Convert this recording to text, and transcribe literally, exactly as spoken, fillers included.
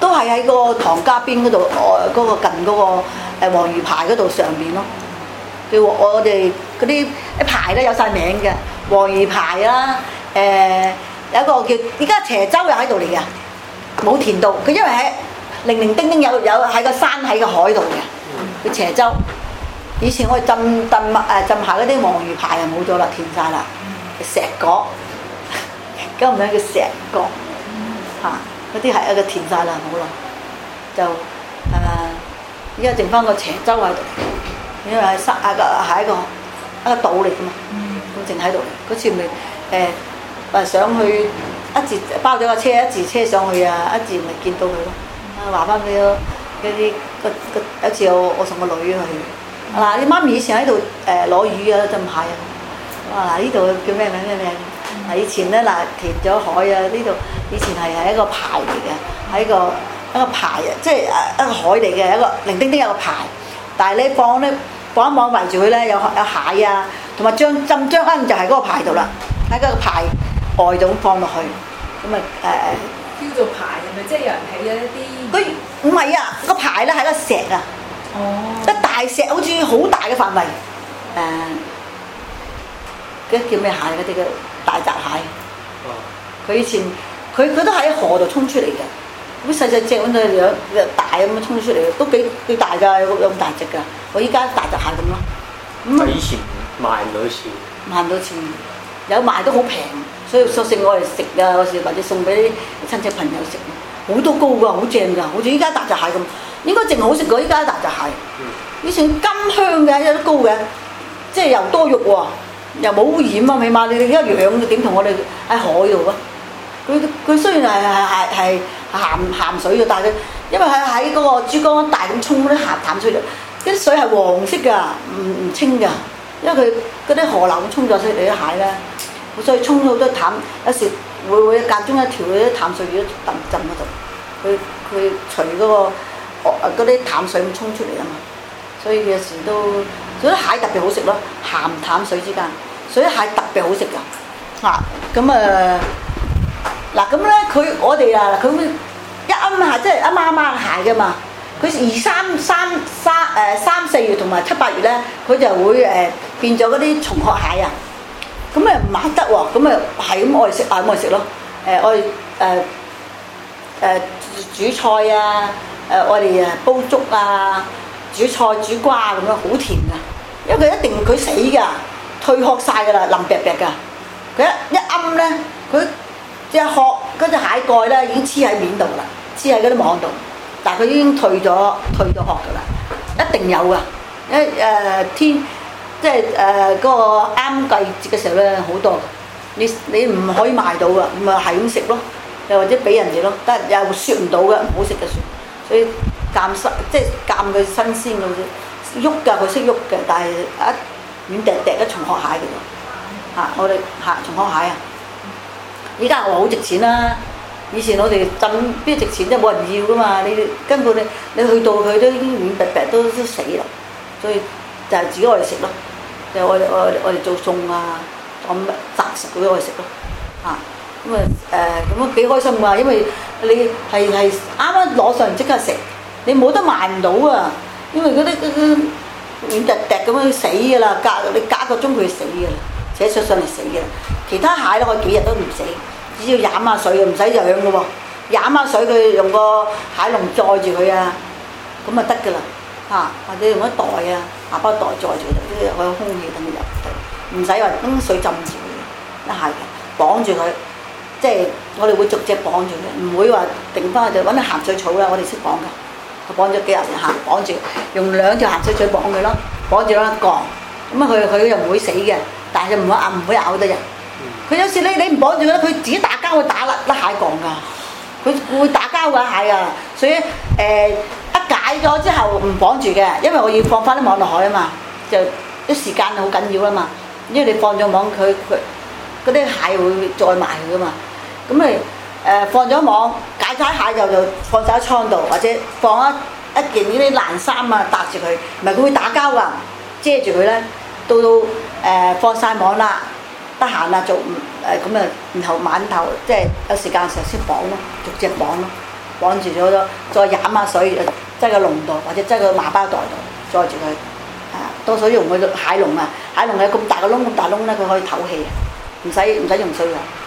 都係喺個唐家邊嗰度，我嗰個近嗰個誒黃魚牌嗰度上邊咯。叫我哋嗰啲一排咧有晒名嘅，黃魚牌啦，誒有一個叫而家斜洲又喺度嚟嘅，冇填到。佢因為喺零零丁丁有有喺個山喺個海度嘅，佢斜洲。以前我哋浸浸誒浸下嗰啲黃魚牌啊冇咗啦，填晒啦，石角，咁唔係叫石角嚇，嗰啲係一個填晒啦，冇啦，就誒依家剩翻個斜洲喺度，因為喺山啊個係一個一個島嚟噶嘛，咁淨喺度。嗰次咪誒話上去一字包咗個車一字車上去啊，一字咪見到佢咯。啊話翻俾我嗰啲個個有一次我我送個女去。嗱，你媽咪以前喺度誒攞魚啊，浸蟹啊。哇！嗱，呢度叫咩名咩名？嗱，以前咧嗱填咗海啊，呢度以前係係一個牌嚟嘅，係一個一個牌啊，即係誒一個海嚟嘅，一個零丁丁有個牌。但係你放咧放一網圍住佢咧，有有蟹啊，同埋將浸將恩就係嗰個牌度啦，喺嗰個牌外度放落去，咁啊誒叫做牌係咪？即係有人起咗一啲？ 佢唔係啊，個牌咧係個石啊。 哦， 一大石好似好大嘅範圍，誒、呃，嗰啲叫咩蟹？嗰啲嘅大閘蟹。佢、哦、以前佢佢都喺河度衝出嚟嘅，咁細細隻咁樣樣大咁樣衝出嚟，都幾幾大㗎，有有咁大隻㗎。我依家大閘蟹咁咯。咁以前賣唔到錢， 賣唔到錢，有賣都好平，所以索性我哋食啊，有時或者送俾啲親戚朋友食，好多高㗎，好正㗎，好似依家大閘蟹咁。應該淨好食過依家大閘蟹，以前金香嘅，有得高嘅，即係又多肉喎，又冇污染啊，起碼你哋而家養點同我哋喺海度啊？佢佢雖然係係係係鹹鹹水嘅，但係佢因為喺喺嗰個珠江大咁沖嗰啲鹹淡水度，啲水係黃色㗎，唔唔清㗎，因為佢嗰啲河流咁沖咗出嚟啲蟹咧，所以沖咗好多淡，有時會會間中一條嗰啲淡水魚都浸浸嗰度，佢佢除嗰個。嗰啲淡水咁沖出嚟啊嘛，所以有時都，所以蟹特別好食咯，鹹淡水之間，所以蟹特別好食㗎。啊，咁啊，嗱咁咧，佢我哋啊，佢一啱下即係一啱啱蟹㗎嘛，佢二三三三誒三四月同埋七八月咧，佢就會誒、呃、變咗嗰啲松殼蟹啊，咁啊唔買得喎，咁啊係咁我哋食啊咁我哋食咯，誒我哋誒誒煮菜啊。誒、呃、我哋誒煲粥啊、煮菜煮瓜咁樣好甜噶，因為佢一定佢死㗎，退殼晒㗎啦，腍白白㗎。佢一一啱咧，佢隻殼嗰隻蟹蓋咧已經黐喺面度啦，黐喺嗰啲網度，但係佢已經退咗退咗殼㗎啦，一定有㗎。因為誒天即係誒嗰個啱季節嘅時候咧好多，你你唔可以賣到㗎，咪係咁食咯，又或者俾人哋咯，但係又雪唔到㗎，唔好食嘅雪。所以鑑新即係鑑佢新鮮嗰啲喐㗎，佢識喐嘅，但係一軟滴滴嘅松殼蟹嚟㗎嚇，我哋嚇松殼蟹啊！依家我好值錢啦，以前我哋浸邊值錢啫，冇人要㗎嘛，你根本你你去到佢都已經軟滴滴都都死啦，所以就係自己我哋食咯，就我我我哋做餸啊，咁雜食俾我哋食咯嚇。咁啊誒咁樣幾開心㗎，因為你係係啱啱攞上嚟即刻食，你冇得賣唔到啊！因為嗰啲嗰啲軟滴滴咁樣死㗎啦，隔你隔一個鐘佢死㗎啦，扯上上嚟死㗎啦。其他蟹咧，我幾日都唔死，只要飲下水唔使養㗎喎，飲下水佢用個蟹籠載住佢啊，咁啊得㗎啦嚇，或者用一袋啊，下包袋載住佢，啲有空氣等佢入，唔使話等水浸住佢，一係嘅綁住佢。即係我哋會逐隻綁住嘅，唔會話定翻就揾啲鹹水草啦。我哋識綁㗎，綁咗幾廿條鹹綁住，用兩條鹹水草綁佢咯，綁住啦一槓。咁啊佢佢又唔會死嘅，但係佢唔會咬唔會咬得人。佢有時你你唔綁住咧，佢自己打交會打甩甩蟹槓㗎，佢會打交㗎蟹啊。所以誒、呃、一解咗之後唔綁住嘅，因為我要放翻啲網落海啊嘛，就啲時間好緊要啊嘛。因為你放咗網，佢佢嗰啲蟹會再埋佢㗎嘛。咁咪誒放咗網，解解蟹就就放晒喺倉度，或者放一一件呢啲爛衫啊搭住佢，唔係佢會打交㗎，遮住佢咧。到到誒、呃、放晒網啦，得閒啦做誒咁啊，然後晚頭即係有時間嘅時候先綁咯，逐隻綁咯， 綁住咗，再飲下水，擠個籠度或者擠個麻包袋度載住佢。啊，多數用佢蟹籠啊，蟹籠係咁大個窿咁大窿咧，佢可以透氣，唔使唔使用水㗎。